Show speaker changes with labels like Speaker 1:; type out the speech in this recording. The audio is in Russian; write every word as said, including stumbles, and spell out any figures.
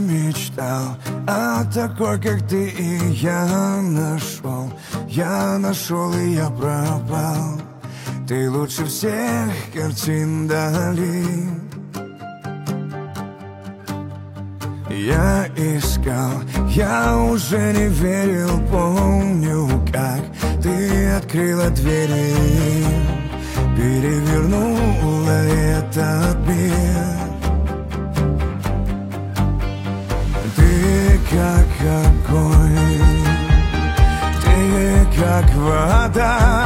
Speaker 1: мечтал о такой, как ты, и я нашел. Я нашел, и я пропал. Ты лучше всех картин дали. Я искал, я уже не верил. Помню, как ты открыла двери, перевернула этот мир. Ты как огонь, ты как вода,